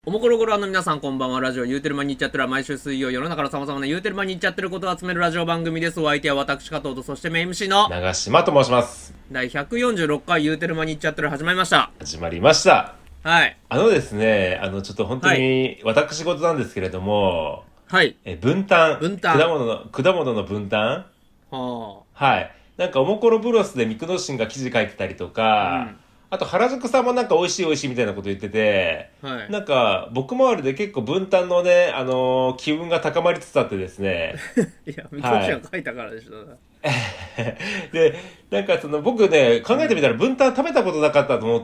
おもころご覧の皆さんこんばんは。ラジオ言うてる間に言っちゃってるは毎週水曜世の中の様々な言うてる間に言っちゃってることを集めるラジオ番組です。お相手は私加藤と、そしてメイン MC の長島と申します。 第146回言うてる間に言っちゃってる始まりました。 始まりました。 はい。 ですね、ちょっと本当に私事なんですけれども、 はい。 分担。 分担。 果物の分担。 ははい。なんかおもころブロスでミクノシンが記事書いてたりとか、あと原宿さんもなんか美味しい美味しいみたいなこと言ってて、 はい。 なんか僕周りで結構分担のね、気運が高まりつつあってですね。 いや、ミクノシンが書いたからでしょ。 で、なんか僕ね、考えてみたら分担食べたことなかったと思って、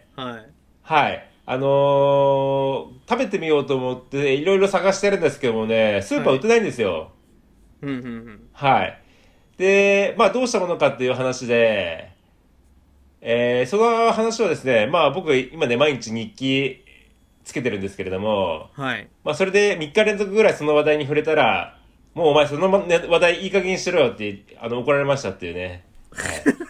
はい。 はい。食べてみようと思っていろいろ探してるんですけどもね、スーパー売ってないんですよ。はい。で、まあどうしたものかっていう話で、その話をですね、まあ僕今ね毎日日記つけてるんですけれども、 はい。 まあそれで3日連続ぐらいその話題に触れたら、もうお前その、ね、話題いい加減にしろよって怒られましたっていうね。はい。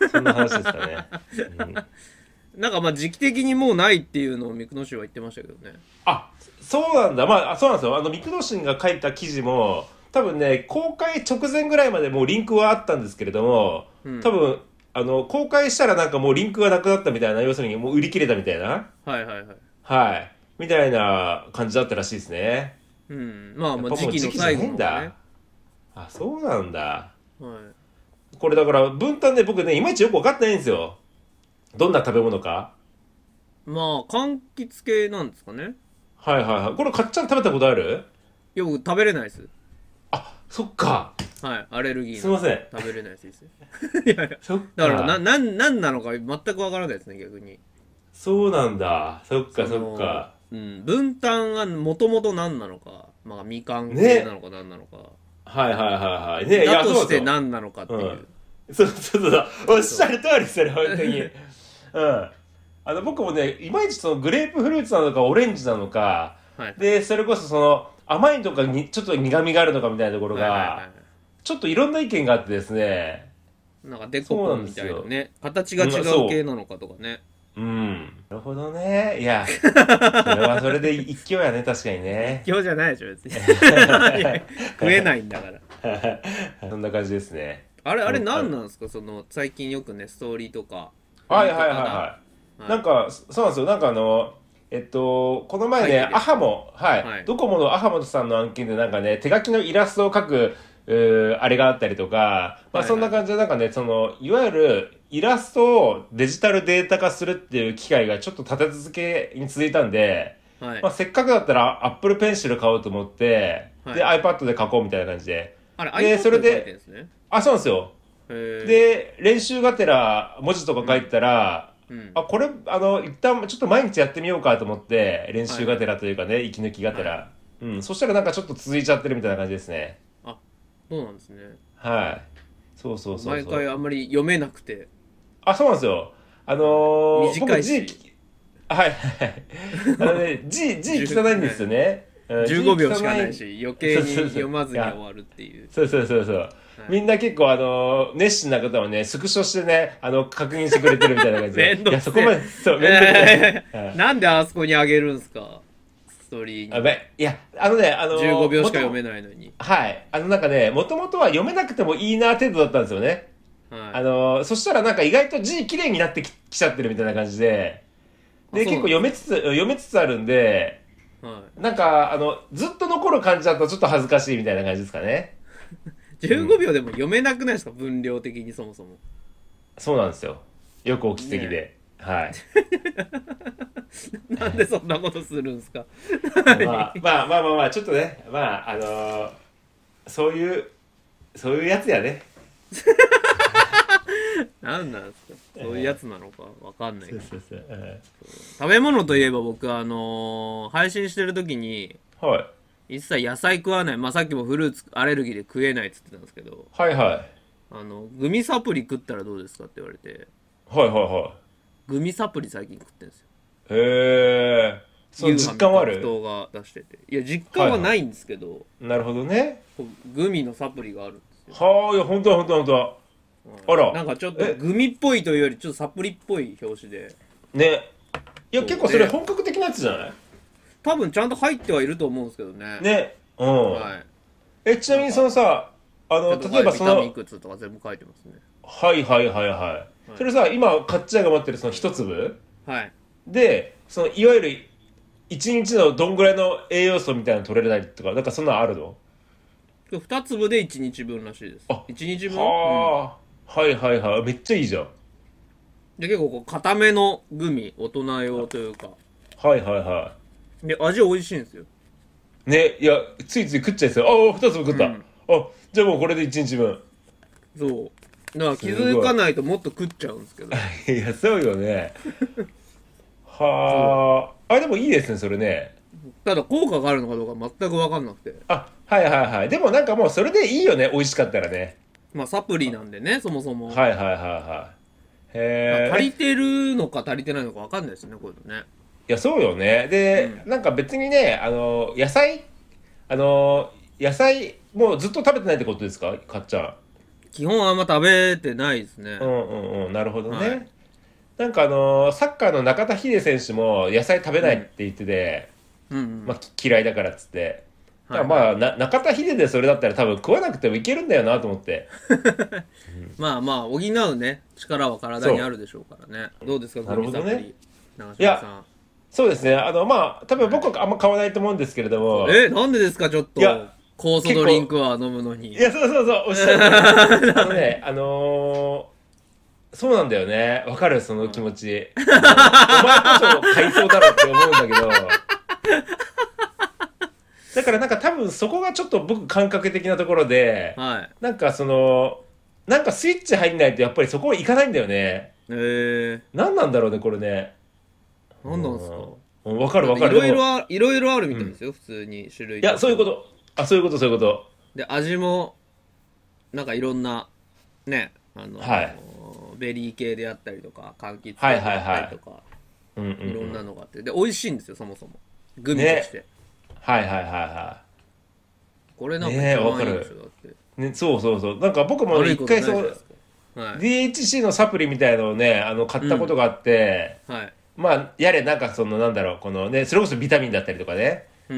そんな話ですかね。 なんかまあ時期的にもうないっていうのをミクノシンは言ってましたけどね。 あ、そうなんだ。まあ、そうなんですよ。ミクノシンが書いた記事も、多分ね、公開直前ぐらいまでもうリンクはあったんですけれども、多分、公開したらなんかもうリンクがなくなったみたいな、要するにもう売り切れたみたいな。 はいはいはい。 はい。みたいな感じだったらしいですね。 うん。まあまあやっぱも時期のう時期じゃね最後のね。 えんだ。あ、そうなんだ。 はい。 これだから、分担ね、僕ね、いまいちよくわかってないんですよ。どんな食べ物か。 まあ、柑橘系なんですかね。 はいはいはい。これ、かっちゃん食べたことある？ いや、僕食べれないです。 あ、そっか。 はい、アレルギーすいません。 食べれないです。いやいや、 そっだからか。 なんなのか全くわからないですね、逆に。 そうなんだ。そっかそっか。 分担がもともと何なのか、まあ、みかん系なのか何なのか。 はいはいはいはい。ね、いや、 だとしてそうですよ。 何なのかっていう。 そうそうそう。おっしゃる通りですよね、本当に。僕もね、いまいちそのグレープフルーツなのかオレンジなのか、 はい。 で、それこそその甘いのかにちょっと苦味があるのかみたいなところはいはいはが、ちょっといろんな意見があってですね。 い。なんかデコそうポンみなんですよ。 たいなね。形が違う系なのかとかね。 うん。なるほどね。いや、それはそれで一興やね、確かにね。 今日じゃないでしょ、別に。食えないんだから。 そんな感じですね。 あれ何なんですか、その、最近よくね、ストーリーとか、フはいはいはいリーとかはい。 はい。 なんか、そうなんですよ。なんかこの前ね、 書いてるやつ。 アハモ、はい、 はい。 ドコモのアハモさんの案件でなんかね、手書きのイラストを描く、あれがあったりとか、まあはいはい。 そんな感じでなんかね、いわゆるイラストをデジタルデータ化するっていう機会がちょっと立て続けに続いたんで、 はい。 まあせっかくだったら Apple Pencil 買おうと思って、ではい。 iPad で書こうみたいな感じで。 あれ、 で、それ iPad で書いてるんで、 ですね。 そうなんですよ。 へえ。 で、練習がてら文字とか書いてたら、 うん。 これ、一旦ちょっと毎日やってみようかと思って、練習がてはいはい。 らというかね、息抜きがてはい。 ら。そしたらなんかちょっと続いちゃってるみたいな感じですね。 あ、そうなんですね。 はい。そうそうそう毎そう。 回あんまり読めなくて。 そうなんですよ。 はい。短僕いし。 はいはい。字 10 汚いんですよね。字 15秒しか汚い。 ないし、余計にそうそうそう。 読まずいや、 に終わるっていう。 そうそうそうそう。 はい。 みんな結構熱心な方はね、スクショしてね、確認してくれてるみたいな感じで。いや、そめんどくせこまで、そう、めんどくさい。はいなんであそこにあげるんすか、ストーリーに。 いや、 15秒しか読めないのに。 はい。なんかね、もともとは読めなくてもいいな程度だったんですよね。 はい。 そしたらなんか意外と字綺麗になってきちゃってるみたいな感じで、 あ、 で、 そうなんですか。 読めつつあるんで、 はなんか、ずっと残る感じだとちょっと恥ずかしいみたいな感じですかね。 い。15秒でも読めなくないですか、分量的にそもそも。 そうなんですよ。よくお気づきねで。はい。 え。なんでそんなことするんすか。 ちょっとね、そういう、そういうやつやね。 なんなんすか、そういうやつなのかわかんないけど。 そうそうそう。 食べ物といえば僕配信してる時にはい。 一切野菜食わない、まあさっきもフルーツアレルギーで食えないっつってたんですけど、 はいはい。 グミサプリ食ったらどうですかって言われて、 はいはいはグミサプリ最近食ってんですよ。 い。へえ。その実ユーハ味感はある？ 覚糖が出してて、いや実感はいははないんですけど、 い。なるほどね。 こうグミのサプリがあるんですよ。 はあ、いや、本当だ本当だ本当だ。あら。 なんかちょっとえ、 グミっぽいというよりちょっとサプリっぽい表紙で、 ね。いや、結構それそうで、 本格的なやつじゃない？ 多分ちゃんと入ってはいると思うんですけどね。 ね。うん。 はい。 ちなみにそのさ、例えばその、 ビタミンいくつとか全部書いてますね。 はいはいはいはい。それさ、今、かっちゃんが持ってるその一粒はい。 で、その、いわゆる、一日のどんぐらいの栄養素みたいなの取れないとか、なんかそんなのあるの？ 2粒で1日分らしいです。 あ、 1日分、うん、 はあ、はいはいはい。めっちゃいいじゃん。 で、結構こう、固めのグミ、大人用というか。 はいはいはで、味美味しいんですよ。 い。ね、いや、ついつい食っちゃいそう。あ、二粒食った。 うん、 あ、じゃあもうこれで一日分。 そう。だから気づかないともっと食っちゃうんですけど。 いや、そうよね。 そはあ。あ、でもいいですね、それね。 う。ただ効果があるのかどうか全く分かんなくて。 あ、はいはいはい。でもなんかもうそれでいいよね、美味しかったらね。 まあサプリなんでね、そもそも。 はいはいはいはい。へえ。 足りてるのか足りてないのか分かんないですね、こういうのね。 いや、そうよね。で、 うん。 なんか別にね、あの、野菜、もうずっと食べてないってことですか、かっちゃん。 基本あんま食べてないですね。 うんうんうん、なるほどはい。 ね。なんかサッカーの中田秀選手も野菜食べうん。 ないって言ってて、 うんうん。 まあ、嫌いだからっつって。だからはいはい。 まあ、中田秀でそれだったら多分食わなくてもいけるんだよなと思って。 まあまあ、補うね、力は体にあそるでしょうからね。どうですか、 う。なグるほどね。 ミサプリ。長いや、 嶋さん。 そうですね。まあ、多分はい。 僕はあんま買わないと思うんですけれども、 なんでですか、ちょっいや、 と。酵素ドリン結構、 クは飲むのに。 いや、そうそうそう、おっしゃる通り。そうなんだよね。わかる、その気持ち。お前こそ買いそうだろって思うんだけど、だからなんか多分そこがちょっと僕感覚的なところで、 はい。 なんかなんかスイッチ入んないとやっぱりそこいかないんだよね。何なんだろうね、これね。 なんなんすか？ うん。わかるだってわかる。でも、 いろいろあるみうん。 たいですよ、普通に種類いや、 としては。 そういうこと。あ、そういうこと、そういうこと。 で、味も、なんかいろんな、ね、 はい。 ベリー系であったりとか、柑橘はい系であったはいはい。 りとか、 うんうんういろんなん。 のがあって。で、美味しいんですよ、そもそも。グミとしね。 て。 はいはいはいはこれい。ねえ、 なんか一わかる。 番いいでしょ、だって。 ね、そうそうそう。なんか僕もね、 悪いこと一回そう、 ないじゃないですか。はい。 DHC のサプリみたいのをね、買ったことうん。 があって、 はい。 まあ、やれ、なんかなんだろう、このね、それこそビタミンだったりとかね。 うん。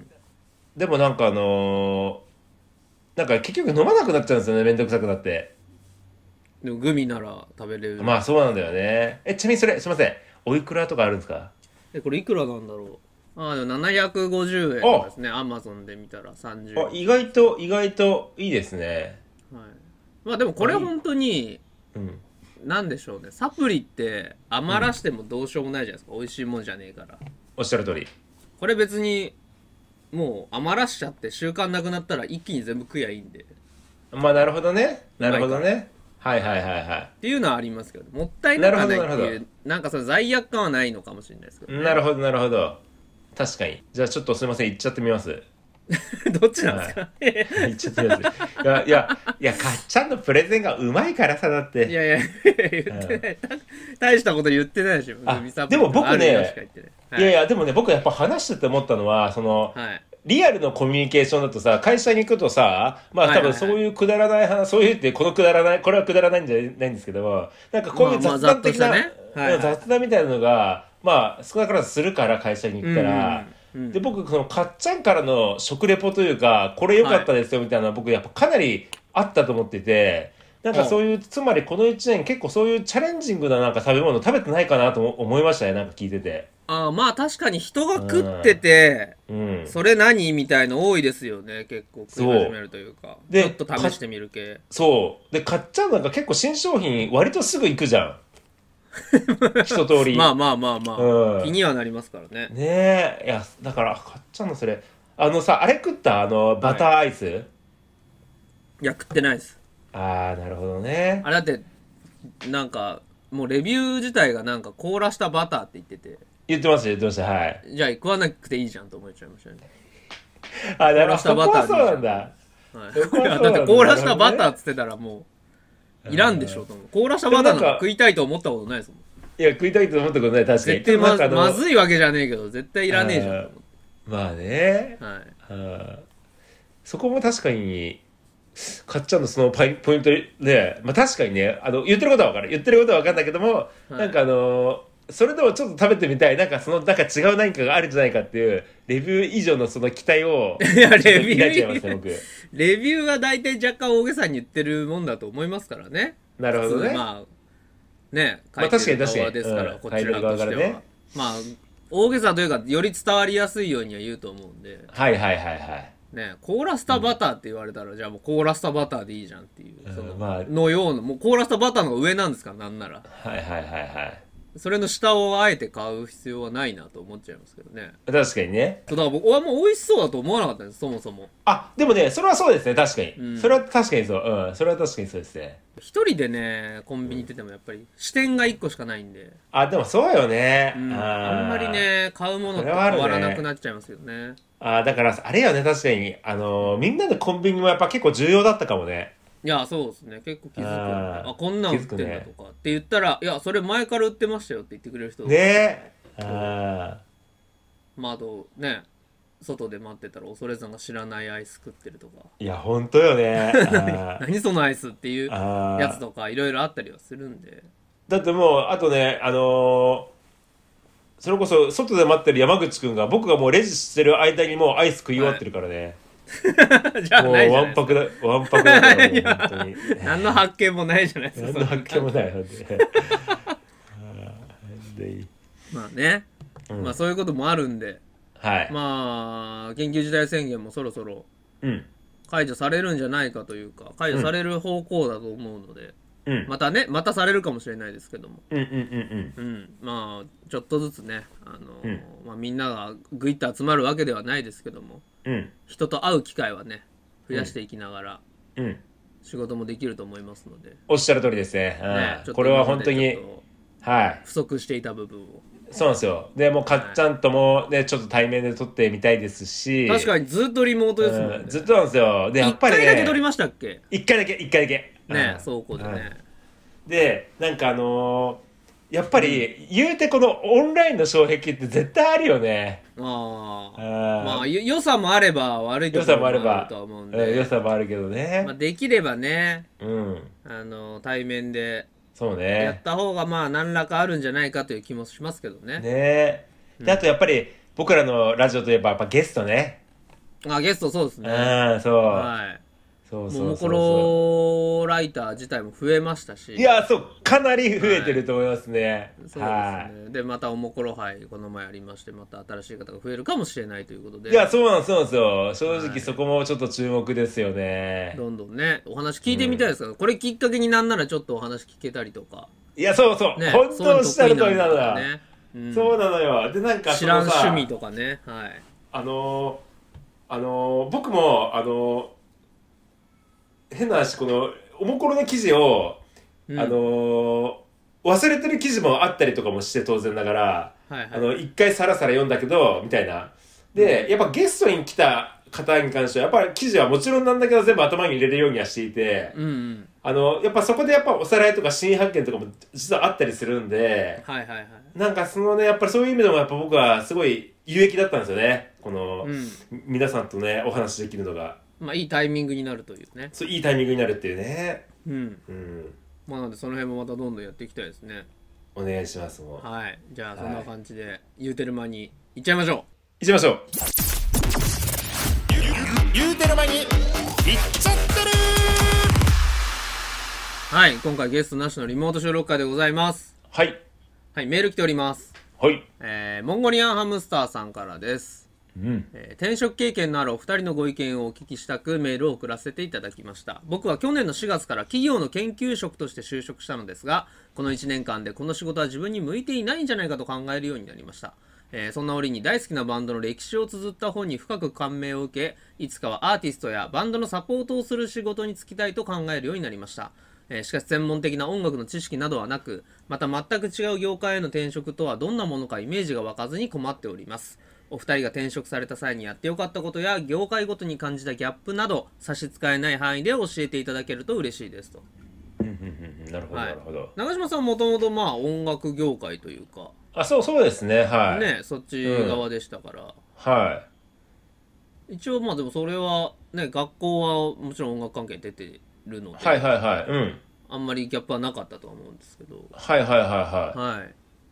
でもなんかなんか結局飲まなくなっちゃうんですよね、めんどくさくなって。 でもグミなら食べれるまあんですよね。 そうなんだよね。ちなみにそれ、すいません。おいくらとかあるんですか？ これいくらなんだろう。でも750円とかであ、 すね。アマゾンで見たら30日とか。 意外といいですね。 はい。まあでもこあ、 れ本当に、 うん。 なんでしょうね。サプリってうん。 余らしてもどうしようもないじゃないですか。美味しいもんじゃねえから。 おっしゃる通り。 これ別に、もう余らしちゃって習慣なくなったら一気に全部食やいいんで。 まあなるほどね。なるうまいから。っほどね。はいはいはいはていうのはありますけど、もったいい。なるほなくはないっどなるほど。 ていう、なんかその罪悪感はないのかもしれないですけどね。 なるほどなるほど。確かに。じゃあちょっとすいません。行っちゃってみます。 どっちなんではい。 すか？ 行っちゃってみます。かっちゃんのプレゼンがうまいからさ、だって。 いやいや、言ってなうん。 い。大したこと言ってないでしょ。グあ、 ミサプでもリとかあるよしか僕ね、 言ってない。はい。 でもね、僕やっぱ話してて思ったのは、 はい。 リアルのコミュニケーションだとさ、会社に行くとさ、まあ多分はいはいはい。 そういうくだらない話、そういうってこのくだらない、これはくだらないんじゃないんですけども、なんかこういうまあまあ、 雑ざっ談的な、 としたね。はいはい。 雑談みたいなのが、まあ少なからずするから会社に行うんったら、 うんうん。うで、 ん。 僕、かっちゃんからの食レポというか、これ良かはい。 ったですよみたいなのは僕やっぱかなりあったと思ってて、なんかおう。 そういう、つまりこの1年結構そういうチャレンジングななんか食べ物食べてないかなと思いましたね、なんか聞いてて。 まあ確かに人がう食ってん。 て、 うん。 それ何みたいの多いですよね。結構食い始めそう。 るというか。ちょっで、 と試してみる系。 そう。で、買っちゃうなんか結構新商品割とすぐ行くじゃん。一通り。 まあまあまあまうあ。気ん。 にはなりますからね。 ねえ。いや、だから、買っちゃうのそれ。あれ食ったバはい。 ターアイス。 いや、食ってないです。 あー、なるほどね。 あれだって、なんか、もうレビュー自体がなんか凍らしたバターって言ってて、 言ってました、はい。 じゃあ食わなくていいじゃんと思っちゃいましたね。 あ、 凍らしたそこはそうバターでいいじゃん。 なんだ。 はい。 そこいや、 はそうなんだ。 だって凍ならしたバターるほどね。 っつってたらもう、いらんでしょうん。 と思う。凍らしたでもバターなんか食なんか、 いたいと思ったことないですもん。 いや、食いたいと思ったことない、確かに。ただなんかまずいわけじゃねえけど、絶対いらねえじゃんとあ思っまあね。 て。はい。 そこも確かに、かっちゃんのそのポイントで、まあ確かにね、言ってることはわかる。言ってることはわかるんだけども、なんかはい。 それでもちょっと食べてみたい、なんか違う何かがあるんじゃないかっていうレビュー以上のその期待をいや、レビ抱いちゃいュますね、僕。 ー、レビューは大体若干大げさに言ってるもんだと思いますからね。 なるほどね。 まあ、ね、 まあ書いてる確かに側ですから、こちらと書いてる側しては。 からね。 まあ、大げさというか、より伝わりやすいようには言うと思うんで。 はいはいはいはい。 ね、コーラスタバターって言われたら、じゃあもうコーラスタバターでいいじゃんっていう、 まあ、 のような、もうコーラスタバターの方が上なんですから、なんなら。 はいはいはいはい。 それの下をあえて買う必要はないなと思っちゃいますけどね。 確かにね。 そうだから僕はもう美味しそうだと思わなかったんです、そもそも。 あ、でもね、それはそうですね、確かに。 うんそれは確かにそう。うん、それは確かにそうですね。 一人でね、コンビニ行っててもやっぱり視点が一個しかないんで、 あ、でもそうよね。 あんまりね、買うものって変わらなくなっちゃいますよね。 だから、あれよね、確かに。みんなでコンビニもやっぱ結構重要だったかもね。 いや、そうですね。結構気づくよね。 あこんなん売ってんだとかって言ったら、いや、それ前から売ってましたよって言ってくれる人。 ねまあ、あとね、外で待ってたら恐山が知らないアイス食ってるとか。 いや、ほんとよね。 何そのアイスっていうやつとかいろいろあったりはするんで。 だってもう、あとね、それこそ外で待ってる山口くんが僕がもうレジしてる間にもうアイス食い終わってるからね。 じゃあもうないじゃないですか。 わんぱくだ、わんぱくだからもう本当に。 何の発見もないじゃないですか。 何の発見もない、本当に。 まあね、まあそういうこともあるんで、 はい。 まあ緊急事態宣言もそろそろ解除されるんじゃないかというか、解除される方向だと思うので、またね、またされるかもしれないですけども、まあちょっとずつね、まあ、みんながグイッと集まるわけではないですけども、人と会う機会はね増やしていきながら、仕事もできると思いますので、 おっしゃる通りですね。これは本当に、はい。 不足していた部分を。 そうなんですよ。で、もうかっちゃんともね、ちょっと対面で撮ってみたいですし。 確かにずっとリモートですもんね。 ずっとなんですよ。で、やっぱりね。 1回だけ撮りましたっけ？ 1回だけ。 ね、倉庫でね。で、 なんかやっぱり、言うてこのオンラインの障壁って絶対あるよね。 まあ、良さもあれば悪いところもあるとは思うんで。 良さもあるけどね。 まあ、できればね、対面でそうね。 やった方がまあ何らかあるんじゃないかという気もしますけどね。 ね。で、あとやっぱり僕らのラジオといえばやっぱゲストね。 ゲストそうですね。 そう。 はい。ももころライター自体も増えましたし。 いや、そう、かなり増えてると思いますね。 そうですね。で、またおもころ杯この前ありまして、また新しい方が増えるかもしれないということで。 いや、そうなんですよ。正直そこもちょっと注目ですよね。 どんどんね、お話聞いてみたいですから、これきっかけになんならちょっとお話聞けたりとか。 いや、そう。本当おっしゃる通りなのだ。そうなのよ。で、なんか知らん趣味とかね。はい。 僕も、変な話、このおもころの記事を、忘れてる記事もあったりとかもして当然ながら、一回さらさら読んだけどみたいな。で、やっぱゲストに来た方に関してはやっぱり記事はもちろんなんだけど全部頭に入れるようにはしていて、やっぱそこでやっぱおさらいとか新発見とかも実はあったりするんで、なんかそのね、やっぱりそういう意味でもやっぱ僕はすごい有益だったんですよね。この、皆さんとねお話できるのが。 まあいいタイミングになるというね。 そう、いいタイミングになるっていうね。 まあなのでその辺もまたどんどんやっていきたいですね。 お願いしますもん。 はい。じゃあそんな感じで、言うてる間に行っちゃいましょう。 行っちゃいましょう。 言うてる間に行っちゃってる。 はい。今回ゲストなしのリモート収録会でございます。 はい。 はい。メール来ております。 はい。 モンゴリアンハムスターさんからです。転職経験のあるお二人のご意見をお聞きしたくメールを送らせていただきました。僕は去年の4月から企業の研究職として就職したのですが、この1年間でこの仕事は自分に向いていないんじゃないかと考えるようになりました。そんな折に大好きなバンドの歴史を綴った本に深く感銘を受け、いつかはアーティストやバンドのサポートをする仕事に就きたいと考えるようになりました。しかし専門的な音楽の知識などはなく、また全く違う業界への転職とはどんなものかイメージが湧かずに困っております。お二人が転職された際にやってよかったことや業界ごとに感じたギャップなど差し支えない範囲で教えていただけると嬉しいですと。 なるほど、なるほど。 長嶋さんもともとまあ音楽業界というか、 そうですね。はい。 ね、そっち側でしたから、 はい。 一応まあでもそれはね、学校はもちろん音楽関係出てるので、 はい。 あんまりギャップはなかったとは思うんですけど、 はい。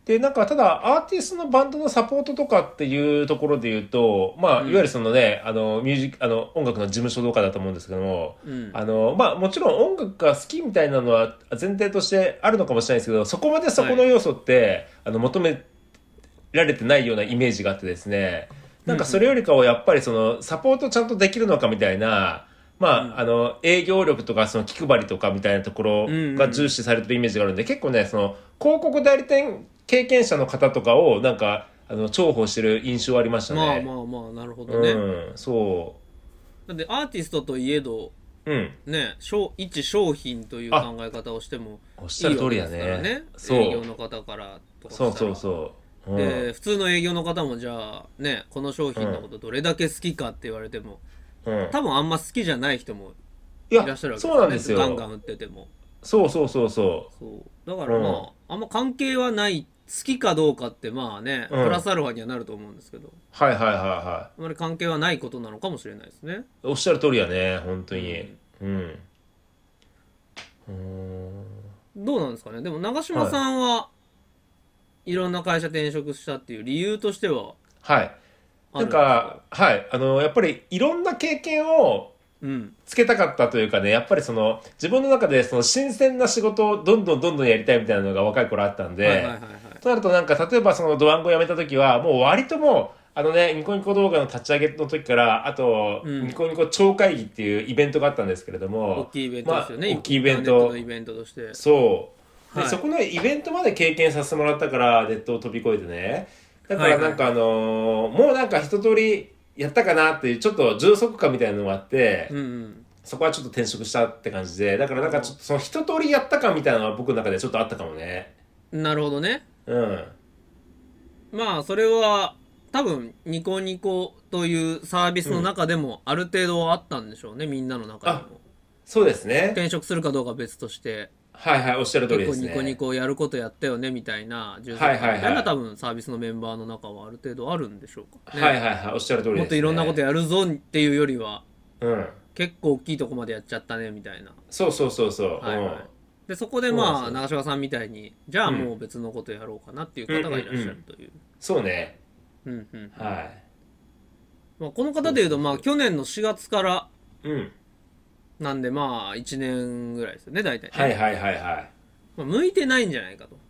で、なんか、ただ、アーティストのバンドのサポートとかっていうところで言うと、まあ、いわゆるそのね、ミュージック、音楽の事務所とかだと思うんですけども、まあ、もちろん音楽が好きみたいなのは前提としてあるのかもしれないですけど、そこまでそこの要素って、求められてないようなイメージがあってですね、なんかそれよりかはやっぱりその、サポートちゃんとできるのかみたいな、まあ、営業力とか、その気配りとかみたいなところが重視されてるイメージがあるんで、結構ね、その、広告代理店経験者の方とかを、なんか、重宝してる印象ありましたね。 まあ、なるほどね。 そう。 だってアーティストといえど、ね、一商品という考え方をしてもおっしゃる通りだね。 営業の方からとかしたら。 そう。 で、普通の営業の方もじゃあ、ね、この商品のことどれだけ好きかって言われても、多分あんま好きじゃない人もいらっしゃるわけですよね。 そうなんですよ。 ガンガン売ってても。 そう。 だからまあ、あんま関係はない、好きかどうかってまあね、プラスアルファにはなると思うんですけど。 はい。 あまり関係はないことなのかもしれないですね。 おっしゃる通りやね、本当に。 どうなんですかね。でも長嶋さんはいろんな会社転職したっていう理由としては、なんか、 やっぱりいろんな経験をつけたかったというかね、やっぱりその自分の中でその新鮮な仕事をどんどんやりたいみたいなのが若い頃あったんで、となるとなんか例えばそのドワンゴ辞めた時はもう割ともうニコニコ動画の立ち上げの時から、あと、ニコニコ超会議っていうイベントがあったんですけれども、 大きいイベントですよね。 大きいイベント。 インターネットのイベントとして。 そう。で、そこのイベントまで経験させてもらったから、ネットを飛び越えてね。だからなんかもうなんか一通りやったかなっていう、ちょっと充足感みたいなのがあって、そこはちょっと転職したって感じで、だからなんかちょっとその一通りやったかみたいなのは僕の中でちょっとあったかもね。 なるほどね。まあ、それは、多分ニコニコというサービスの中でもある程度はあったんでしょうね、みんなの中でも。 そうですね。 転職するかどうかは別として、 おっしゃる通りですね。 ニコニコやることやったよねみたいな重責みたいな多分サービスのメンバーの中はある程度あるんでしょうかね。 おっしゃる通りですね。 もっといろんなことやるぞっていうよりは、結構大きいとこまでやっちゃったねみたいな。 そう。 でそこでまあ長嶋さんみたいにじゃあもう別のことやろうかなっていう方がいらっしゃるという。 そうね。 まあこの方でいうとまあ去年の4月からなんでまあ1年ぐらいですよね大体ね。まあ向いてないんじゃないかと。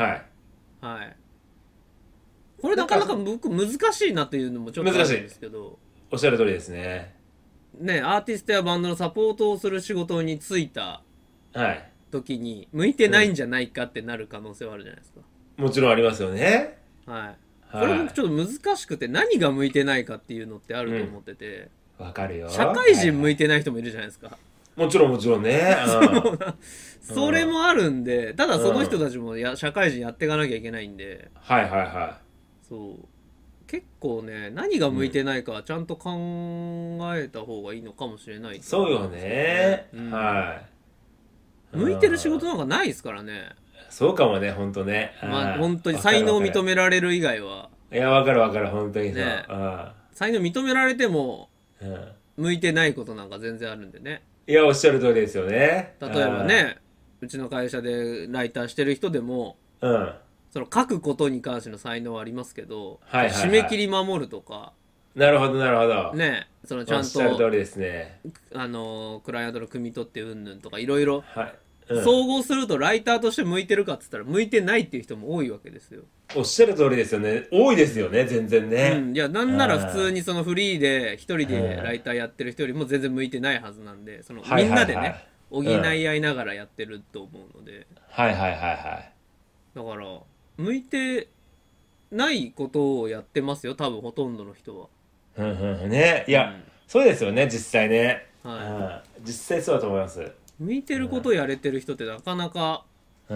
これなかなか僕難しいなっていうのもちょっとあるんですけど。 おっしゃる通りですね。 ね、アーティストやバンドのサポートをする仕事に就いた時に向いてないんじゃないかってなる可能性はあるじゃないですか。 もちろんありますよね。 これ僕ちょっと難しくて何が向いてないかっていうのってあると思ってて。 わかるよ。 社会人向いてない人もいるじゃないですか。 もちろんね。 それもあるんで、ただその人たちも社会人やっていかなきゃいけないんで。そう結構ね何が向いてないかはちゃんと考えた方がいいのかもしれない、 そうよね。 向いてる仕事なんかないですからね。 そうかもね、本当ね。 まあ本当に才能を認められる以外は。 いや、わかる本当にそう。 才能認められても向いてないことなんか全然あるんでね。 いや、おっしゃる通りですよね。 例えばね、うちの会社でライターしてる人でも、その書くことに関しての才能はありますけど、締め切り守るとか。 なるほど。 ね、そのちゃんとおっしゃる通りですね。 クライアントの汲み取ってうんぬんとかいろいろ総合するとライターとして向いてるかっつったら向いてないっていう人も多いわけですよ。 おっしゃる通りですよね。多いですよね、全然ね。 いや、なんなら普通にそのフリーで一人でライターやってる人よりも全然向いてないはずなんで、そのみんなでね補い合いながらやってると思うので。だから向いてないことをやってますよ、多分ほとんどの人は。 ね、いや、そうですよね、実際ね。実際そうだと思います。 向いてることをやれてる人ってなかなか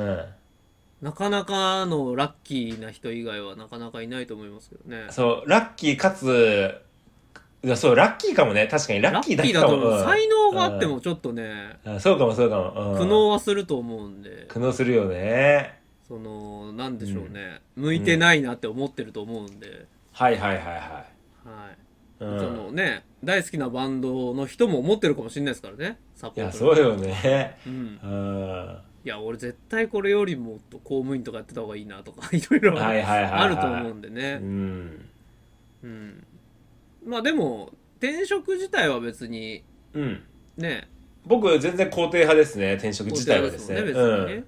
のラッキーな人以外はなかなかいないと思いますけどね。 そう、ラッキーかつ、そう、ラッキーかもね。確かにラッキーだけかも。 才能があってもちょっとね、 そうかも。苦悩はすると思うんで。 苦悩するよね。 なんでしょうね。向いてないなって思ってると思うんで。そのね、大好きなバンドの人も思ってるかもしれないですからね。サポート。 いや、そうよね。 いや俺絶対これよりもっと公務員とかやってた方がいいなとかいろいろあると思うんでね。うん、まあでも転職自体は別にね、 僕全然肯定派ですね、転職自体はですね。別にね。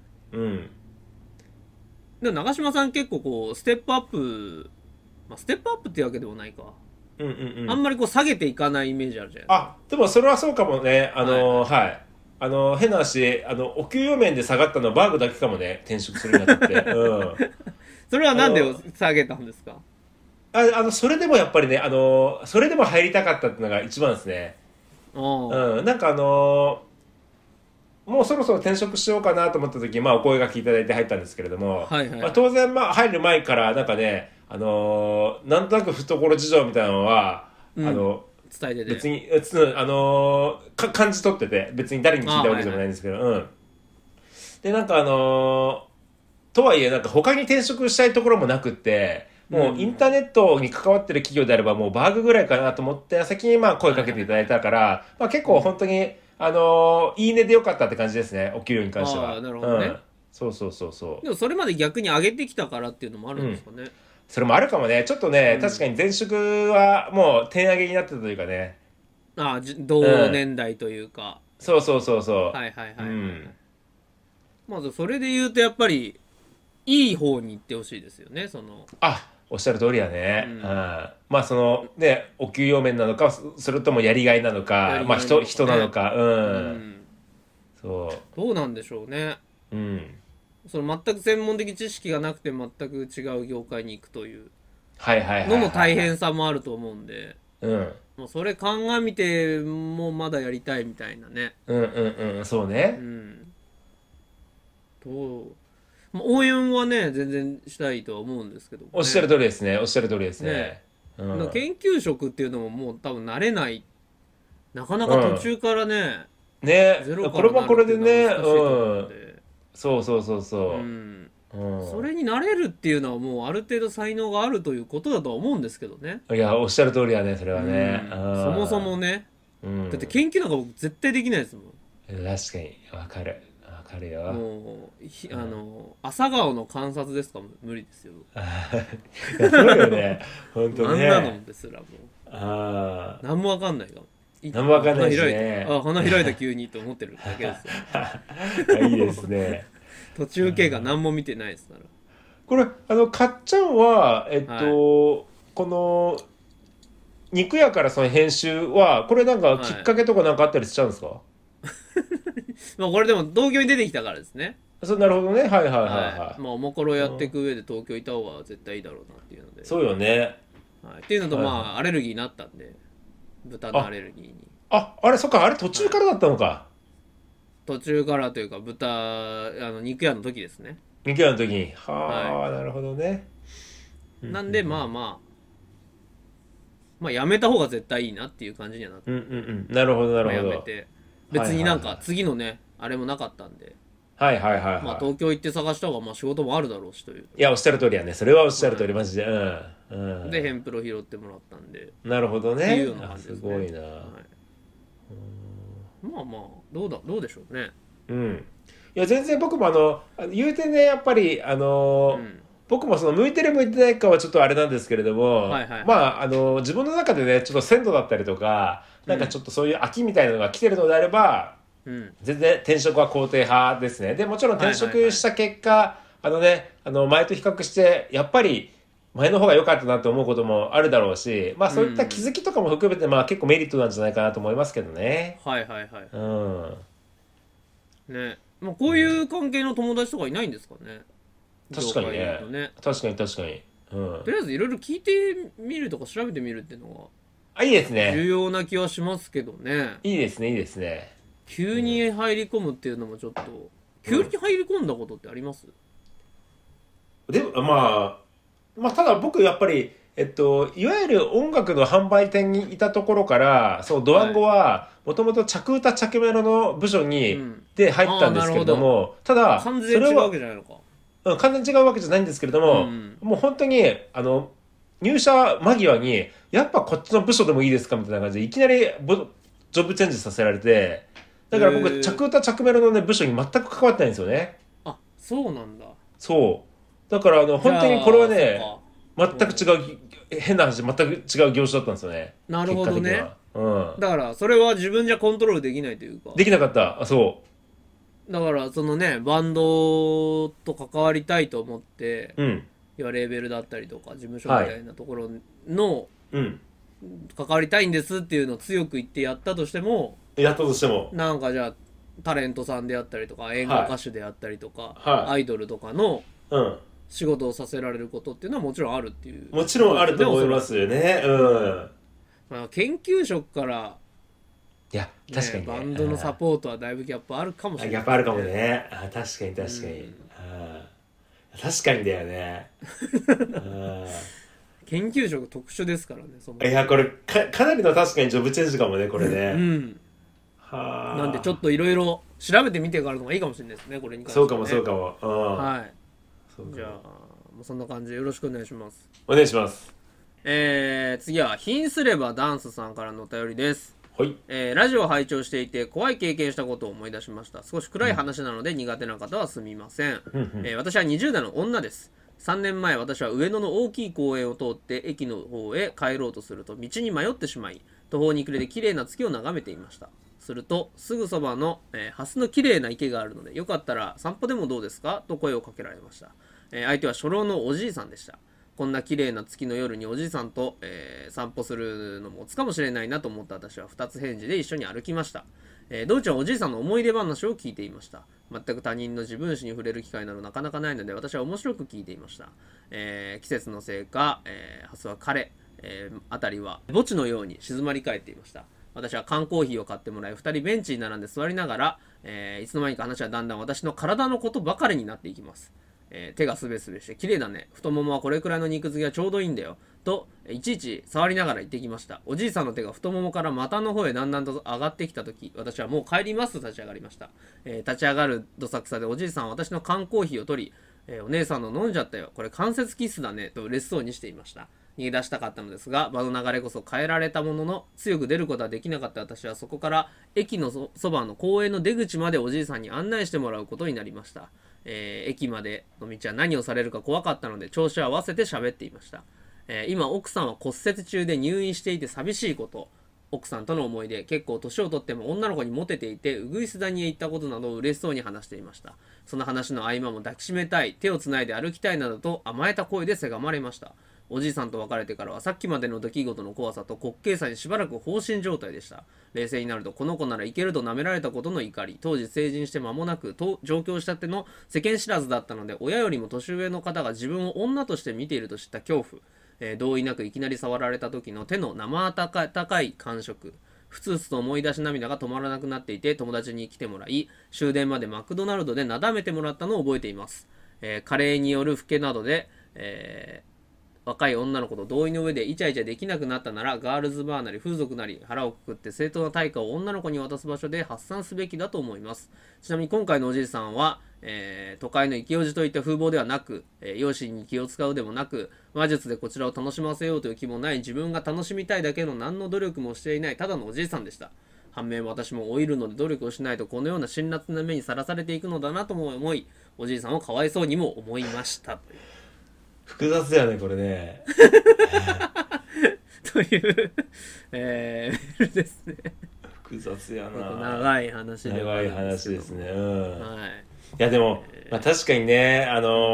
でも長嶋さん結構こうステップアップ、まあ、ステップアップっていうわけでもないか。あんまりこう下げていかないイメージあるじゃないですか。 あ、でもそれはそうかもね。変な話、お給料面で下がったのはバーグだけかもね、転職するにあたって。 それはなんで下げたんですか？ それでもやっぱりね、それでも入りたかったっていうのが一番ですね。なんかもうそろそろ転職しようかなと思った時、まあお声掛けいただいて入ったんですけれども、まあ、当然まあ入る前からなんかね、なんとなく懐事情みたいなのは、伝えてて別に感じ取ってて、別に誰に聞いたわけでもないんですけど、でなんかとはいえなんか他に転職したいところもなくって、もうインターネットに関わってる企業であればもうバーグぐらいかなと思って先にまあ声かけていただいたから、まあ、結構本当にいいねでよかったって感じですね、お給料に関しては。 なるほどね。 そうでもそれまで逆に上げてきたからっていうのもあるんですかね。 それもあるかもね。ちょっとね、確かに前職はもう点上げになってたというかね。 同年代というか。 そう。 まずそれで言うとやっぱりいい方に行ってほしいですよね。 おっしゃる通りやね。まあそのね、お給料面なのか、それともやりがいなのか、まあ人なのか、そう。 どうなんでしょうね。その全く専門的知識がなくて全く違う業界に行くというのの大変さもあると思うんで、もうそれ鑑みてもまだやりたいみたいなね。 そうね。 応援はね全然したいとは思うんですけど、 おっしゃる通りですね。 研究職っていうのももう多分慣れない、なかなか途中からね、 ゼロからなるっていうのは難しいと思うんで、これもこれでね、そう、 それになれるっていうのはもうある程度才能があるということだとは思うんですけどね。 いやおっしゃる通りやね、それはね。 そもそもね、だって研究なんか僕絶対できないですもん。 確かにわかるよ。 もう朝顔の観察ですか無理ですよ。 そうよね、本当ね。 あんなのですらもう何もわかんないかも。 何もわかんないしね。 花開いた急にと思ってるだけですよ。いいですね。 途中経過何も見てないですから。 これかっちゃんはこの肉屋からその編集はこれなんかきっかけとかなんかあったりしちゃうんですか？ まあこれでも東京に出てきたからですね。 なるほどね。はい。 まあおもころやっていく上で東京いた方が絶対いいだろうなっていうので。 そうよね。 っていうのとまあアレルギーになったんで、豚のアレルギーに。 あれそっか、あれ途中からだったのか。 途中からというか肉屋の時ですね。 肉屋の時に。なるほどね。 なんでまあやめた方が絶対いいなっていう感じにはなって。 なるほど。 やめて。別になんか次のね、あれもなかったんで。 まあ東京行って探した方がまあ仕事もあるだろうしという。 いやおっしゃる通りやね。それはおっしゃる通り、マジで。 でヘンプロ拾ってもらったんで。 なるほどね。 っていうような感じですね。 すごいな。 まあどうでしょうね。 いや全然僕も言うてね、やっぱり僕もその向いてる向いてないかはちょっとあれなんですけれども、まあ自分の中でねちょっと鮮度だったりとか、なんかちょっとそういう飽きみたいなのが来てるのであれば、全然転職は肯定派ですね。でもちろん転職した結果、前と比較してやっぱり前の方が良かったなと思うこともあるだろうし、まあそういった気づきとかも含めて、まあ結構メリットなんじゃないかなと思いますけどね。 ね、まあこういう関係の友達とかいないんですかね。 確かにね。確かに。 とりあえずいろいろ聞いてみるとか調べてみるっていうのがいいですね。 重要な気はしますけどね。 いいですね。 急に入り込むっていうのもちょっと、急に入り込んだことってあります？ でもまあただ僕やっぱりいわゆる音楽の販売店にいたところから、そのドワンゴはもともと着歌着メロの部署で入ったんですけれども、ただ完全に違うわけじゃないのか。 完全に違うわけじゃないんですけれども、もう本当に入社間際にやっぱこっちの部署でもいいですかみたいな感じでいきなりジョブチェンジさせられて、 だから僕着歌着メロのね部署に全く関わってないんですよね。 あ、そうなんだ。 そうだから本当にこれはね全く違う、変な話全く違う業種だったんですよね。 なるほどね。 うん、 だからそれは自分じゃコントロールできないというか。 できなかった。 だからそのねバンドと関わりたいと思って、 うん、 レーベルだったりとか事務所みたいなところの、 はい、うん、 関わりたいんですっていうのを強く言ってやったとしてもなんかじゃあタレントさんであったりとか演歌歌手であったりとか、はい、アイドルとかの仕事をさせられることっていうのはもちろんあるっていう、 もちろんあると思いますよね。うん、 まあ、研究職からいや確かに、ね、 バンドのサポートはだいぶギャップあるかもしれない、 ギャップあるかもね。確かに、確かにだよね。 研究職特殊ですからね。 いやこれ かなりの確かにジョブチェンジかもねこれね。 はなんでちょっといろいろ調べてみてからの方がいいかもしれないですね、これに関しては、ね、 そうかも、 はい。じゃあもうそんな感じでよろしくお願いします。 お願いします。 次は貧すればダンスさんからのお便りです。 はい。 ラジオを拝聴していて怖い経験したことを思い出しました。少し暗い話なので苦手な方はすみません。私は20代の女です。3年前私は上野の大きい公園を通って駅の方へ帰ろうとすると道に迷ってしまい、途方に暮れて綺麗な月を眺めていました。するとすぐそばの、蓮の綺麗な池があるのでよかったら散歩でもどうですかと声をかけられました。相手は初老のおじいさんでした。こんな綺麗な月の夜におじいさんと、散歩するのもつかもしれないなと思った私は2つ返事で一緒に歩きました。道中はおじいさんの思い出話を聞いていました。全く他人の自分史に触れる機会などなかなかないので私は面白く聞いていました。季節のせいか、蓮は枯れ、辺りは墓地のように静まり返っていました。私は缶コーヒーを買ってもらい2人ベンチに並んで座りながら、いつの間にか話はだんだん私の体のことばかりになっていきます。手がすべすべして綺麗だね、太ももはこれくらいの肉付きがちょうどいいんだよといちいち触りながら言ってきました。おじいさんの手が太ももから股の方へだんだんと上がってきた時、私はもう帰りますと立ち上がりました。立ち上がるどさくさでおじいさんは私の缶コーヒーを取り、お姉さんの飲んじゃったよ、これ関節キスだねと嬉しそうにしていました。逃げ出したかったのですが場の流れこそ変えられたものの強く出ることはできなかった私はそこから駅の そばの公園の出口までおじいさんに案内してもらうことになりました。駅までの道は何をされるか怖かったので調子を合わせて喋っていました。今奥さんは骨折中で入院していて寂しいこと、奥さんとの思い出、結構年を取っても女の子にモテていてウグイス谷へ行ったことなどを嬉しそうに話していました。その話の合間も抱きしめたい、手をつないで歩きたいなどと甘えた声でせがまれました。おじいさんと別れてからはさっきまでの出来事の怖さと滑稽さにしばらく放心状態でした。冷静になるとこの子ならいけると舐められたことの怒り、当時成人して間もなく上京したての世間知らずだったので親よりも年上の方が自分を女として見ていると知った恐怖、同意なくいきなり触られた時の手の生温かい感触、ふつふつと思い出し涙が止まらなくなっていて友達に来てもらい終電までマクドナルドでなだめてもらったのを覚えています。加齢による老けなどで、若い女の子と同意の上でイチャイチャできなくなったならガールズバーなり風俗なり腹をくくって正当な対価を女の子に渡す場所で発散すべきだと思います。ちなみに今回のおじいさんは、都会のイケオジといった風貌ではなく、容姿に気を使うでもなく話術でこちらを楽しませようという気もない、自分が楽しみたいだけの何の努力もしていないただのおじいさんでした。反面私も老いるので努力をしないとこのような辛辣な目にさらされていくのだなとも思い、おじいさんをかわいそうにも思いましたという。 複雑だよねこれねというメールですね。 複雑やな。 長い話で長い話ですね。うん。 はい。 いやでも、まあ、確かにね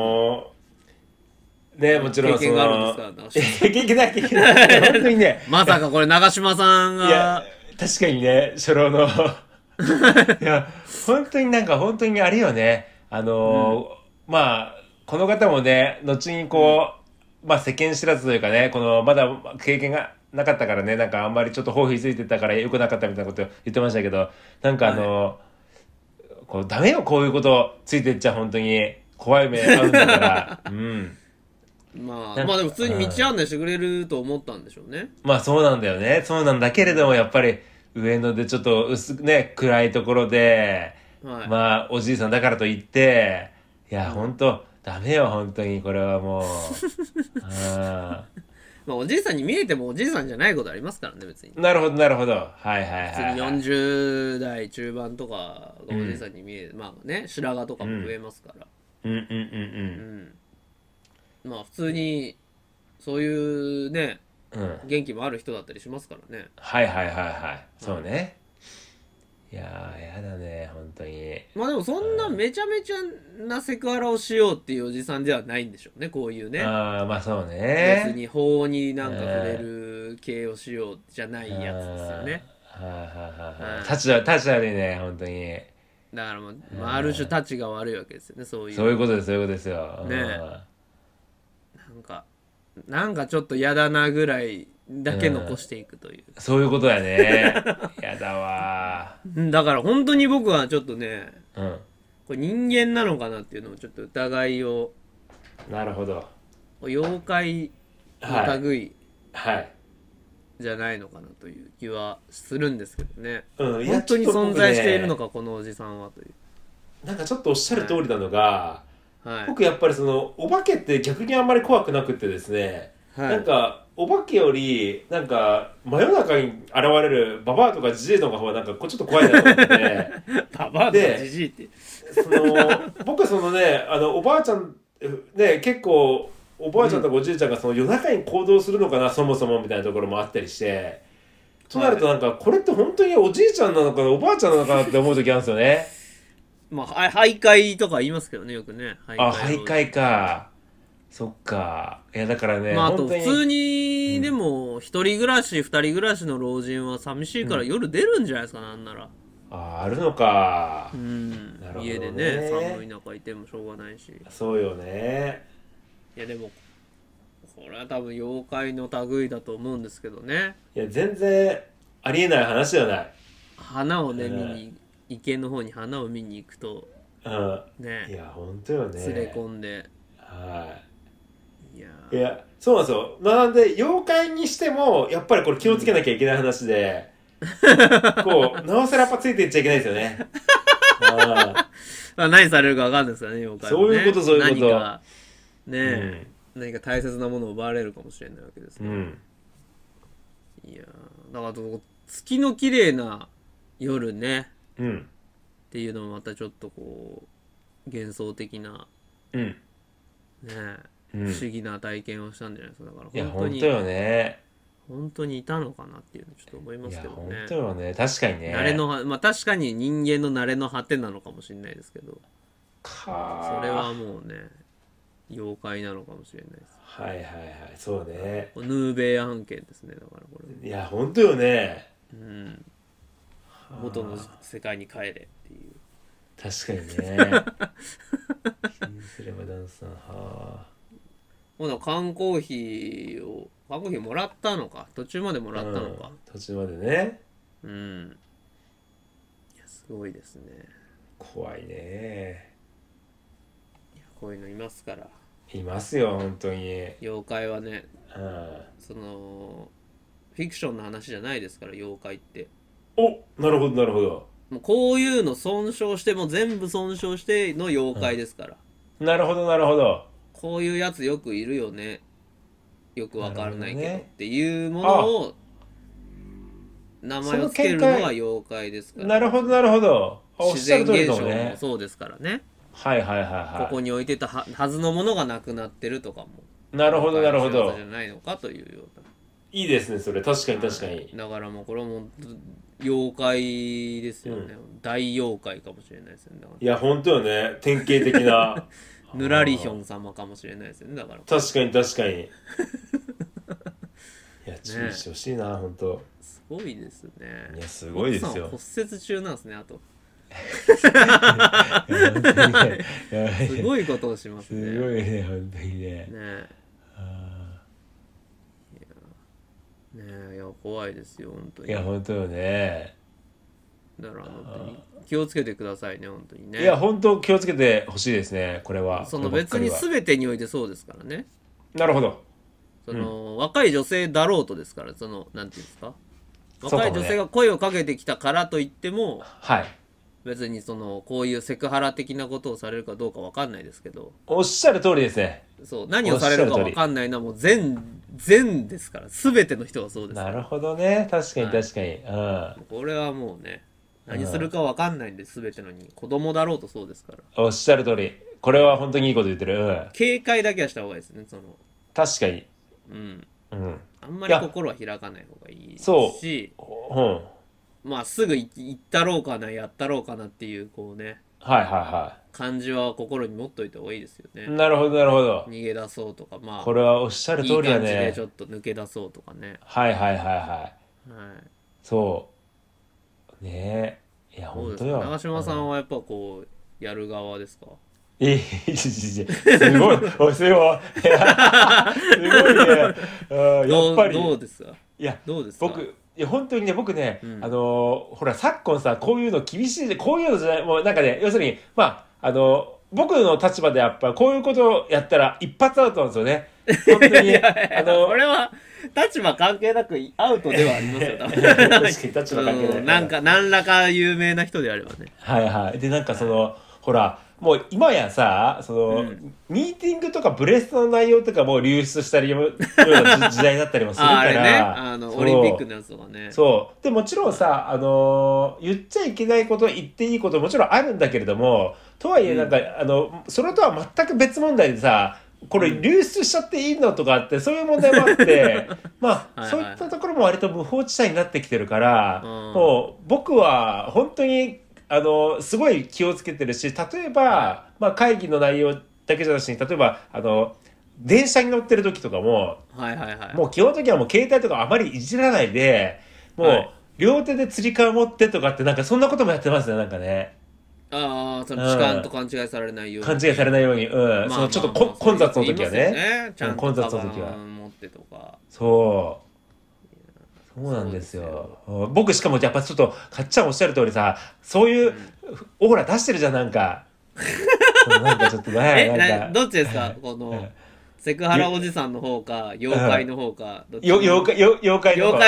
ねもちろん経験があるんですか。経験ない本当にね。 まさかこれ長嶋さんが。 いや確かにね初老のいや本当になんか本当にあれよねまあこの方もね後にこう、まあ世間知らずというかねこのまだ経験がなかったからねなんかあんまりちょっと頬ついてたから良くなかったみたいなこと言ってましたけどなんかこうダメよこういうことついてっちゃ本当に怖い目合うんだからうんまあでも普通に道案内してくれると思ったんでしょうね。 まあそうなんだよね。そうなんだけれどもやっぱり上野でちょっとね暗いところで、まあおじいさんだからといっていや本当ダメよ本当にこれはもうまあおじいさんに見えてもおじいさんじゃないことありますからね、別に。 なるほどなるほど。はいはいはい、はい、 普通に40代中盤とかがおじいさんに見える、まあね、白髪とかも増えますから、まあ普通にそういうね、元気もある人だったりしますからね。 はいはいはいはい、そうね。いやー、やだね、本当に。 まあでもそんなめちゃめちゃなセクハラをしようっていうおじさんではないんでしょうね、こういうね。 ああ、まあそうね。 別に法になんか触れる系をしようじゃないやつですよね。 立ち悪いね、本当に。 だからもう、まあ、ある種立ちが悪いわけですよね、そういう。 そういうことです、そういうことですよ。 ねなんかちょっと嫌だなぐらいだけ残していくという。 そういうことやね。やだわ。 だから本当に僕はちょっとね、これ人間なのかなっていうのをちょっと疑いを。 なるほど。 妖怪の類はいじゃないのかなという気はするんですけどね。 本当に存在しているのか、このおじさんはという。 なんかちょっとおっしゃる通りなのが、僕やっぱりそのお化けって逆にあんまり怖くなくってですね、なんかお化けよりなんか真夜中に現れるババアとかジジイの方がなんかちょっと怖いなと思っててババアとかジジイって僕はそのね、おばあちゃんね、結構おばあちゃんとかおじいちゃんがその夜中に行動するのかな、そもそもみたいなところもあったりして、となるとなんかこれって本当におじいちゃんなのかなおばあちゃんなのかなって思う時あるんですよね。 まあ徘徊とか言いますけどね、よくね。 徘徊か。そっか。いやだからね、 まああと普通にでも一人暮らし二人暮らしの老人は寂しいから夜出るんじゃないですか、なんなら。 あるのか。 なるほどね。家でね、寒い中いてもしょうがないし。 そうよね。 いやでもこれは多分妖怪の類だと思うんですけどね。 いや全然ありえない話ではない。 花をね、見に池の方に花を見に行くと、 ね、いや本当よね、 連れ込んで、 いやそうなんですよ。なので妖怪にしてもやっぱりこれ気をつけなきゃいけない話で、こうなおさらやっぱついていっちゃいけないですよね。 何されるか分かんないですからね、妖怪もね。 そういうことそういうこと。 何かね、何か大切なものを奪われるかもしれないわけですから。いやだから月の綺麗な夜ね、っていうのもまたちょっとこう幻想的な、ね、不思議な体験をしたんじゃないですか。だから本当に、いや本当よね、本当にいたのかなっていうのちょっと思いますけどね。いや本当よね、確かにね。慣れのまあ確かに人間の慣れの果てなのかもしれないですけど、それはもうね妖怪なのかもしれないです。はいはいはい、そうね。ヌーベイ案件ですね、だからこれ。いや本当よね。元の世界に帰れっていう。確かにね。気にすればダンさん、ほな缶コーヒーもらったのか、途中までもらったのか、途中までね。いやすごいですね。怖いね。いやこういうのいますから。いますよ本当に。妖怪はね、そのフィクションの話じゃないですから、妖怪って。お、なるほどなるほど。もうこういうの損傷しても全部損傷しての妖怪ですから。なるほどなるほど。こういうやつよくいるよね、よくわからないけどっていうものを名前をつけるのが妖怪ですから。なるほどなるほど。自然現象もそうですからね。はいはいはいはい。ここに置いてたはずのものがなくなってるとかも。なるほどなるほど。じゃないのかというような。いいですねそれ。確かに確かに。だからもうこれも妖怪ですよね。大妖怪かもしれないですよね。いや本当よね。典型的なぬらりひょん様かもしれないですよね。だから確かに確かに。いや注意してほしいな、本当。すごいですね。いやすごいですよ。骨折中なんですね。あとすごいことをしますね。すごいね本当にね。いや怖いですよ本当に。いや本当よね。だから本当に気をつけてくださいね本当にね。いや本当気をつけてほしいですねこれは。その別に全てにおいてそうですからね。なるほど。その、若い女性だろうとですから、なんていうんですか、若い女性が声をかけてきたからといっても、はい、 別にこういうセクハラ的なことをされるかどうかわかんないですけど、 おっしゃる通りですね。 そう何をされるかわかんないのはもう全ですから、全ての人がそうですから。 なるほどね、確かに確かに、 これはもうね、何するかわかんないんで、全てのに子供だろうとそうですから。 おっしゃる通り、これは本当にいいこと言ってる、 警戒だけはした方がいいですね。 確かに、 あんまり心は開かない方がいいし、 そう、 まあすぐ行ったろうかな、やったろうかなっていうこうね、 はいはいは感じは心に持っといた方がいいですよね。 なるほどなるほど。 逃げ出そうとか、まあこれはおっしゃる通りやね。 いい感じでちょっと抜け出そうとかね。 はいはいはいはい。 はい。 そうねえ、いや本当よ。 長嶋さんはやっぱこうやる側ですか？ すごい、お世話。すごいね。やっぱり。 どうですか？ いや、 どうですか？ いや本当にね、僕ね、ほら昨今さ、こういうの厳しいで、こういうのじゃない、もうなんかね、要するにまあ僕の立場でやっぱこういうことをやったら一発アウトなんですよね。本当にこれは立場関係なくアウトではありますよ。 確かに立場関係ない。 何らか有名な人であればね。 はいはい。でなんかほら。もう今やさ、ミーティングとかブレストの内容とかも流出したりような時代だったりもするから。 あれね、オリンピックのやつとかね。 そう。で、もちろんさ、言っちゃいけないこと、言っていいこともちろんあるんだけれども、とはいえなんか、それとは全く別問題でさ、これ流出しちゃっていいのとかって、そういう問題もあって、まあ、そういったところも割と無法地帯になってきてるから、もう僕は本当に、すごい気をつけてるし、例えば、まあ、会議の内容だけじゃなしに、例えば電車に乗ってる時とかも、もう基本的にはもう携帯とかあまりいじらないで、もう両手でつり革持ってとかって、なんかそんなこともやってますね、なんかね。 ああ、時間と勘違いされないように。 勘違いされないように、ちょっと混雑の時はね。 ちゃんとカバン持ってとか。 そうなんですよ。僕しかもやっぱちょっとかっちゃんおっしゃる通りさ、そういうオーラ出してるじゃん、なんか。なんかちょっとね。 どっちですか、セクハラおじさんの方か妖怪の方か。 妖怪の方。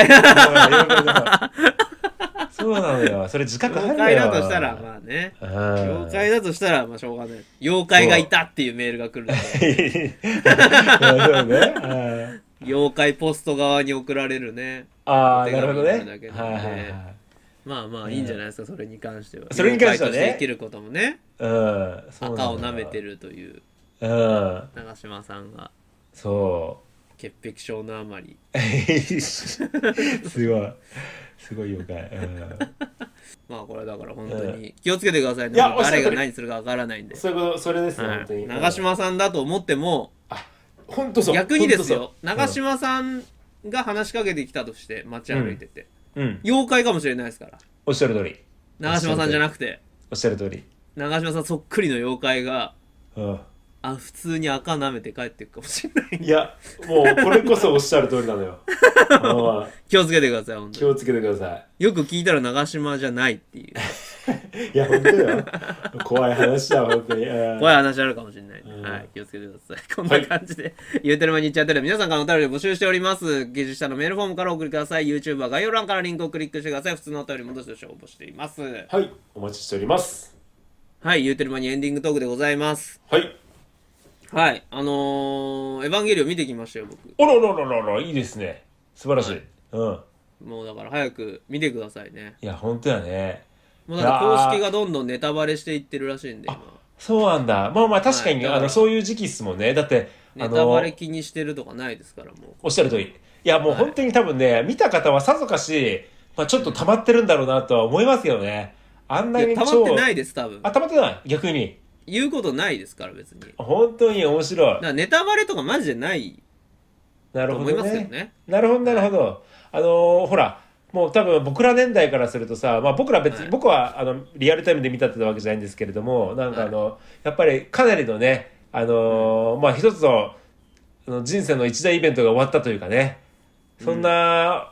そうなのよ。それ自覚あるんだよ。 妖怪だとしたらまあね。妖怪だとしたらまあしょうがない。妖怪がいたっていうメールが来るので。そうね。妖怪ポスト側に送られるね。 ああ、なるほどね。 まあまあいいんじゃないですか、それに関しては。 それに関してはね。 妖怪として生きることもね。赤を舐めてるという。長嶋さんが。 そう。 潔癖症のあまり。 すごい。すごい妖怪。 まあこれだから本当に気をつけてくださいね。誰が何するかわからないんで。 そういうこと、それですね、本当に。 長嶋さんだと思っても、 本当そう。 逆にですよ、長嶋さんが話しかけてきたとして街歩いてて、妖怪かもしれないですから。 おっしゃる通り。 長嶋さんじゃなくて、 おっしゃる通り。 長嶋さんそっくりの妖怪が、普通に赤舐めて帰っていくかもしれない。 いや、もうこれこそおっしゃる通りなのよ。 気をつけてください、本当に。 気をつけてください。よく聞いたら長嶋じゃないっていう。 いや、本当よ。怖い話だ、本当に。 怖い話あるかもしれない。はい、気をつけてください。こんな感じで、言うてる間に言っちゃってる皆さんからのお便り募集しております。記事下のメールフォームからお送りください。YouTube は概要欄からリンクをクリックしてください。普通のお便りもどしどし応募しています。 はい、お待ちしております。 はい、言うてる間にエンディングトークでございます。 はい。 はい、エヴァンゲリオン見てきましたよ、僕。 おら、いいですね。素晴らしい。 もうだから早く見てくださいね。 いや、本当やね。 もうだから公式がどんどんネタバレしていってるらしいんで、今。 そうなんだ。まあ確かに、そういう時期っすもんね。だって、 ネタバレ気にしてるとかないですから、もう。 おっしゃる通り。いや、もう本当に多分ね、見た方はさぞかし、ちょっと溜まってるんだろうなとは思いますけどね。あんなに溜まってないです、多分。 溜まってない、逆に。 言うことないですから別に。 本当に面白い。 だからネタバレとかマジでないと思いますよね。 なるほど。ほら、もう多分僕ら年代からするとさ、まあ僕はリアルタイムで見たってわけじゃないんですけれども、なんかやっぱりかなりのね、まあ一つの人生の一大イベントが終わったというかね、そんな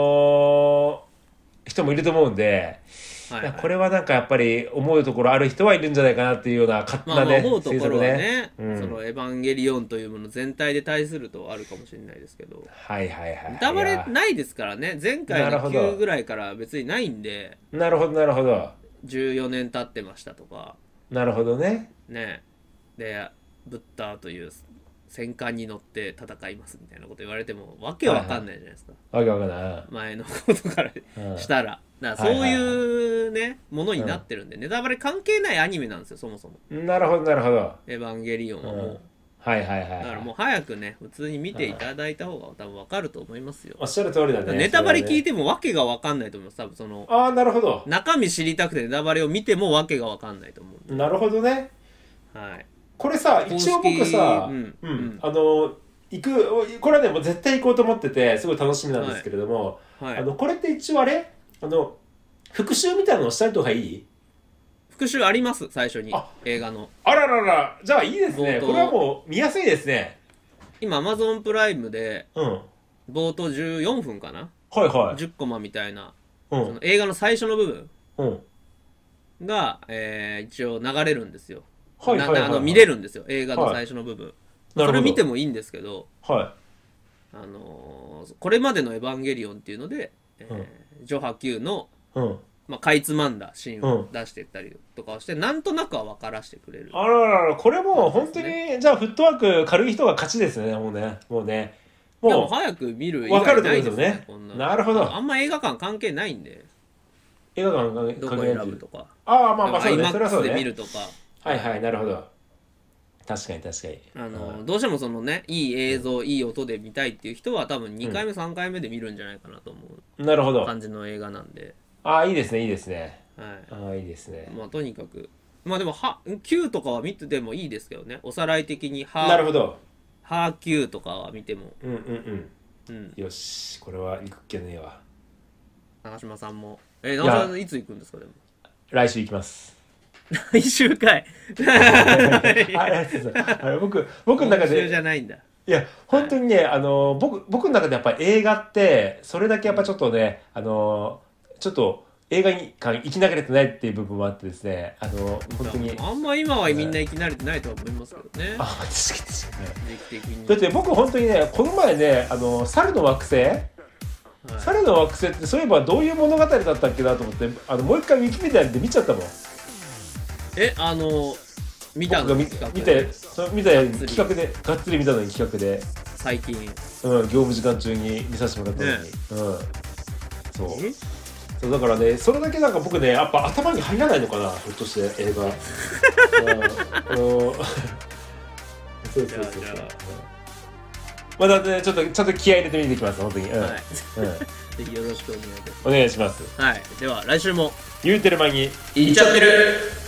人もいると思うんで。これはなんかやっぱり思うところある人はいるんじゃないかなっていうような勝手なね、 思うところはね、そのエヴァンゲリオンというもの全体で対するとあるかもしれないですけど、ネタバレないですからね。前回の9ぐらいから別にないんで。 なるほど。 14年経ってましたとかなるほどね。 ね。でブッダという戦艦に乗って戦いますみたいなこと言われてもわけわかんないじゃないですか、 わけわかんない。 前のことからしたら、だからそういうね、ものになってるんで、ネタバレ関係ないアニメなんですよそもそも。 なるほどなるほど。 エヴァンゲリオンはもう、 はいはいはい、 だからもう早くね普通に見ていただいた方が多分わかると思いますよ。 おっしゃる通りだね。 ネタバレ聞いてもわけがわかんないと思います。多分そのなるほど。 中身知りたくてネタバレを見てもわけがわかんないと思う。 なるほどね。 はい。 これさ、一応僕さ、行く、これはねもう絶対行こうと思っててすごい楽しみなんですけれども、はい、これって一応あれ復習みたいなのをしたりとかいい？ 復習あります最初に映画の。 あららら、じゃあいいですね。これはもう見やすいですね。 今 Amazon プライムで、冒頭14分かな、 はいはい、 10コマみたいな、その映画の最初の部分が、一応流れるんですよ。見れるんですよ映画の最初の部分、それ見てもいいんですけど、これまでのエヴァンゲリオンっていうので、ジョハ Q の、かいつまんだシーンを出していったりとかをして、なんとなくは分からしてくれる。 あららら、これもう本当に、じゃあフットワーク軽い人が勝ちですね。もうねもう早く見る以外ないですよね。 なるほど。 あんま映画館関係ないんで、 映画館関係ない、 どこ選ぶとか、 そうね、それはそうね。 IMAX で見るとか、 はいはい、なるほど。確かにどうしてもそのね、いい映像、いい音で見たいっていう人は多分2回目、3回目で見るんじゃないかなと思う。 なるほど。 感じの映画なんで。 いいですねいいですね。いいですね。 とにかくでもQ とかは見ててもいいですけどね。おさらい的になるほど。 Q とかは見ても。 よし、これは行くっけねえわ。長嶋さんも長嶋さんいつ行くんですか？でも来週行きます。 来週かい。 僕の中で今週じゃないんだ。 いや本当にね、僕の中でやっぱり映画ってそれだけやっぱちょっとね、ちょっと映画に生き慣れてないっていう部分もあってですね、本当にあんま今はみんな生き慣れてないとは思いますけどね。 確かに。だって僕本当にね、この前ね、猿の惑星、猿の惑星ってそういえばどういう物語だったっけなと思って、もう一回ウィキペディアで見ちゃったもん。 見たの？ 見た企画でがっつり見たのに、企画で最近、 業務時間中に見させてもらったのに、そうだからね、それだけなんか僕ね、やっぱ頭に入らないのかな、ひょっとして映画。そうまだね、ちょっと気合い入れてみていきます、本当に。ぜひよろしくお願いします。 お願いします。 はい、では来週も言うてる前に言っちゃってる。